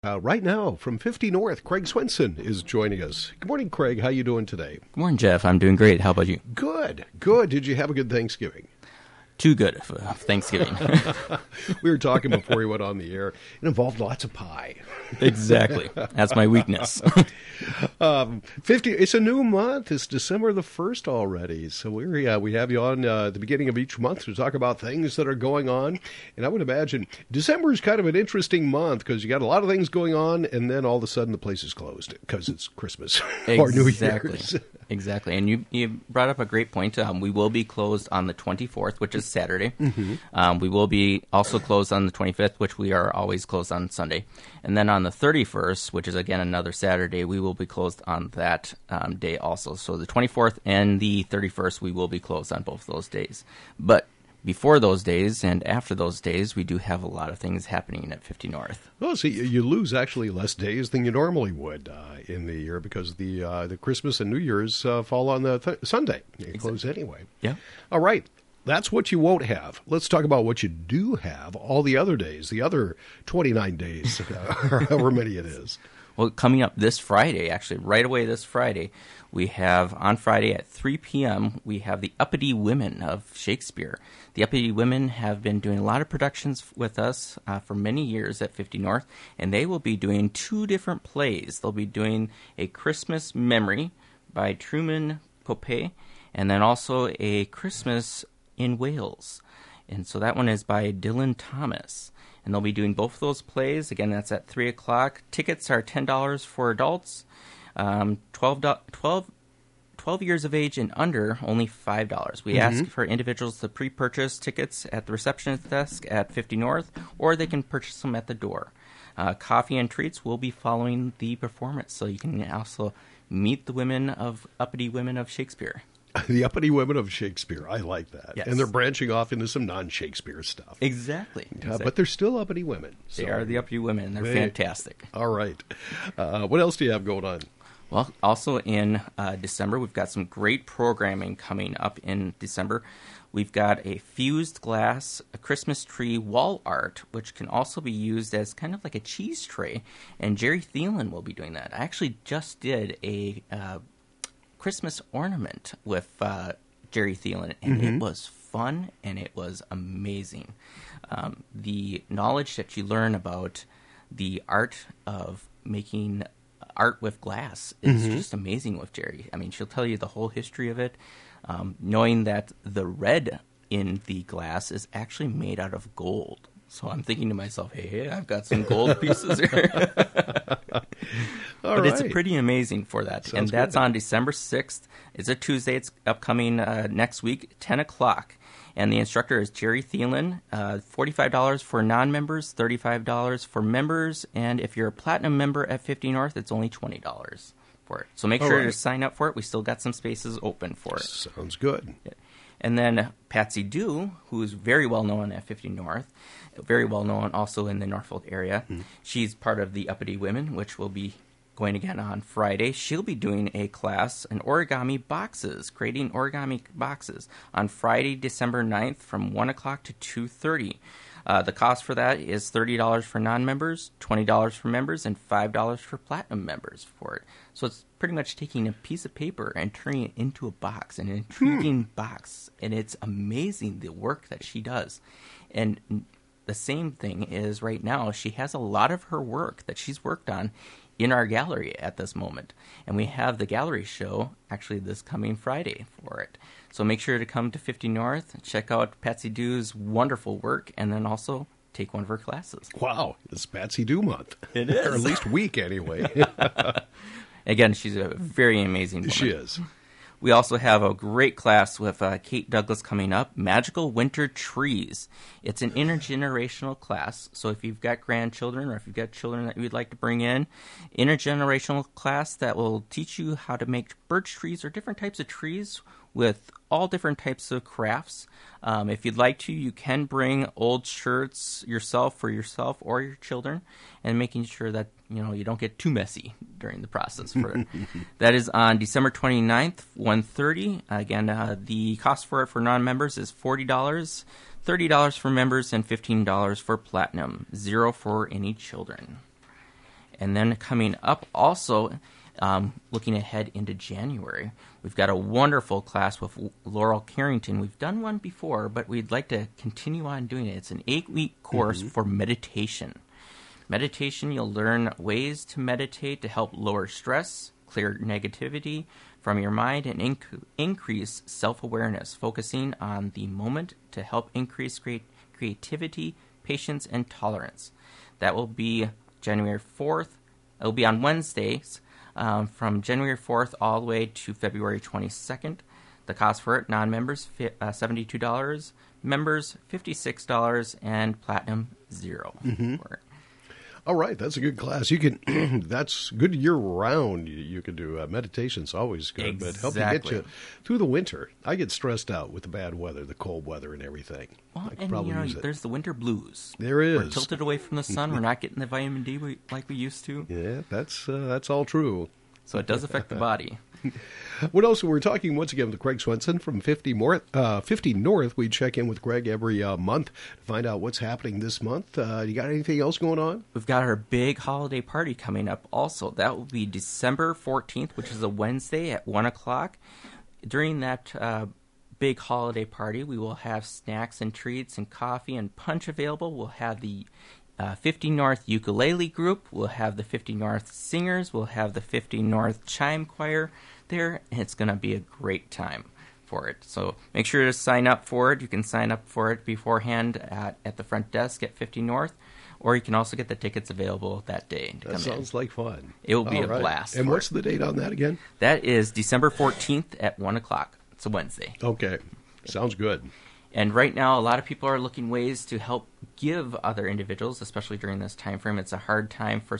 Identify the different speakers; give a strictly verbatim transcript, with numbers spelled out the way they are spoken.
Speaker 1: Uh, right now, from fifty North, Craig Swenson is joining us. Good morning, Craig. How you doing today?
Speaker 2: Good morning, Jeff. I'm doing great. How about you?
Speaker 1: Good, good. Did you have a good Thanksgiving?
Speaker 2: Too good for Thanksgiving.
Speaker 1: We were talking before we went on the air. It involved lots of pie.
Speaker 2: Exactly. That's my weakness.
Speaker 1: um, fifty. It's a new month. It's December the first already. So we uh, we have you on uh, at the beginning of each month to talk about things that are going on. And I would imagine December is kind of an interesting month because you got a lot of things going on, and then all of a sudden the place is closed because it's Christmas or New Year's.
Speaker 2: Exactly. And you, you brought up a great point. Um, we will be closed on the twenty-fourth, which is Saturday. Mm-hmm. Um, we will be also closed on the twenty-fifth, which we are always closed on Sunday. And then on the thirty-first, which is, again, another Saturday, we will be closed on that um, day also. So the twenty-fourth and the thirty-first, we will be closed on both those days. But before those days and after those days, we do have a lot of things happening at fifty North.
Speaker 1: Well, see, you lose actually less days than you normally would uh, in the year because the uh, the Christmas and New Year's uh, fall on the th- Sunday. You exactly. close anyway.
Speaker 2: Yeah.
Speaker 1: All right. That's what you won't have. Let's talk about what you do have all the other days, the other twenty-nine days, uh, or however many it is.
Speaker 2: Well, coming up this Friday, actually, right away this Friday, we have, on Friday at three p.m., we have the Uppity Women of Shakespeare. The Uppity Women have been doing a lot of productions with us uh, for many years at fifty North, and they will be doing two different plays. They'll be doing A Christmas Memory by Truman Capote, and then also A Christmas in Wales. And so that one is by Dylan Thomas. And they'll be doing both of those plays. Again, that's at three o'clock. Tickets are ten dollars for adults. Um, twelve, twelve, twelve years of age and under, only five dollars. We mm-hmm. ask for individuals to pre-purchase tickets at the receptionist desk at fifty North, or they can purchase them at the door. Uh, coffee and treats will be following the performance, so you can also meet the women of Uppity Women of Shakespeare.
Speaker 1: The Uppity Women of Shakespeare. I like that.
Speaker 2: Yes.
Speaker 1: And they're branching off into some non-Shakespeare stuff.
Speaker 2: Exactly.
Speaker 1: Uh,
Speaker 2: exactly.
Speaker 1: But they're still Uppity Women.
Speaker 2: So. They are the Uppity Women. They're they, fantastic.
Speaker 1: All right. Uh, what else do you have going on?
Speaker 2: Well, also in uh, December, we've got some great programming coming up in December. We've got a fused glass, a Christmas tree wall art, which can also be used as kind of like a cheese tray. And Jerry Thielen will be doing that. I actually just did a uh, Christmas ornament with uh, Jerry Thielen, and mm-hmm. it was fun and it was amazing. Um, the knowledge that you learn about the art of making art with glass is mm-hmm. just amazing with Jerry. I mean, she'll tell you the whole history of it, um, knowing that the red in the glass is actually made out of gold. So I'm thinking to myself, hey, hey I've got some gold pieces here.
Speaker 1: All
Speaker 2: but
Speaker 1: right.
Speaker 2: it's pretty amazing for that.
Speaker 1: Sounds
Speaker 2: and that's
Speaker 1: good.
Speaker 2: On December sixth. It's a Tuesday. It's upcoming uh, next week, ten o'clock. And the instructor is Jerry Thielen. Uh, forty-five dollars for non-members, thirty-five dollars for members. And if you're a platinum member at fifty North, it's only twenty dollars for it. So make
Speaker 1: All
Speaker 2: sure
Speaker 1: right.
Speaker 2: to sign up for it. We still got some spaces open for it.
Speaker 1: Sounds good.
Speaker 2: Yeah. And then Patsy Dew, who is very well known at fifty North, very well known also in the Norfolk area. Mm. She's part of the Uppity Women, which will be going again on Friday. She'll be doing a class in origami boxes, creating origami boxes, on Friday, December ninth from one o'clock to two thirty. Uh, the cost for that is thirty dollars for non-members, twenty dollars for members, and five dollars for platinum members for it. So it's pretty much taking a piece of paper and turning it into a box, an intriguing hmm. box. And it's amazing the work that she does. And the same thing is right now, she has a lot of her work that she's worked on in our gallery at this moment. And we have the gallery show actually this coming Friday for it. So make sure to come to fifty North, check out Patsy Dew's wonderful work, and then also take one of her classes.
Speaker 1: Wow, it's Patsy Dew month.
Speaker 2: It is.
Speaker 1: Or at least week anyway.
Speaker 2: Again, she's a very amazing woman.
Speaker 1: She is.
Speaker 2: We also have a great class with uh, Kate Douglas coming up, Magical Winter Trees. It's an intergenerational class, so if you've got grandchildren or if you've got children that you'd like to bring in, intergenerational class that will teach you how to make birch trees or different types of trees with all different types of crafts. Um, if you'd like to, you can bring old shirts yourself for yourself or your children, and making sure that you know you don't get too messy during the process for it. That is on December twenty-ninth, one thirty. Again, uh, the cost for it for non-members is forty dollars, thirty dollars for members, and fifteen dollars for platinum, zero for any children. And then coming up also, um, looking ahead into January, we've got a wonderful class with Laurel Carrington. We've done one before, but we'd like to continue on doing it. It's an eight-week course mm-hmm. for meditation. Meditation, you'll learn ways to meditate to help lower stress, clear negativity from your mind, and inc- increase self-awareness, focusing on the moment to help increase create- creativity, patience, and tolerance. That will be January fourth. It will be on Wednesdays um, from January fourth all the way to February twenty-second. The cost for it, non-members, fi- uh, seventy-two dollars, members, fifty-six dollars, and platinum, zero
Speaker 1: mm-hmm.
Speaker 2: for it.
Speaker 1: All right, that's a good class. You can that's good year round. You, you can do uh, meditation's always good,
Speaker 2: exactly.
Speaker 1: but help you get you through the winter. I get stressed out with the bad weather, the cold weather, and everything.
Speaker 2: Well,
Speaker 1: I could
Speaker 2: and
Speaker 1: probably
Speaker 2: you know,
Speaker 1: use it.
Speaker 2: there's the winter blues.
Speaker 1: There is.
Speaker 2: We're tilted away from the sun. We're not getting the vitamin D we, like we used to.
Speaker 1: Yeah, that's uh, that's all true.
Speaker 2: So it does affect the body.
Speaker 1: What else? We're talking once again with Craig Swenson from fifty North. Uh, fifty North. We check in with Greg every uh, month to find out what's happening this month. Uh, you got anything else going on?
Speaker 2: We've got our big holiday party coming up also. That will be December fourteenth, which is a Wednesday at one o'clock. During that uh, big holiday party, we will have snacks and treats and coffee and punch available. We'll have the Uh, fifty North Ukulele Group. We'll have the fifty North Singers. We'll have the fifty North Chime Choir there. And it's going to be a great time for it. So make sure to sign up for it. You can sign up for it beforehand at, at the front desk at fifty North, or you can also get the tickets available that day. To
Speaker 1: that
Speaker 2: come
Speaker 1: sounds
Speaker 2: in.
Speaker 1: like fun.
Speaker 2: It will be
Speaker 1: All
Speaker 2: a
Speaker 1: right.
Speaker 2: blast.
Speaker 1: And what's it. the date on that again?
Speaker 2: That is December fourteenth at one o'clock. It's a Wednesday.
Speaker 1: Okay. Sounds good.
Speaker 2: And right now, a lot of people are looking ways to help give other individuals, especially during this time frame. It's a hard time for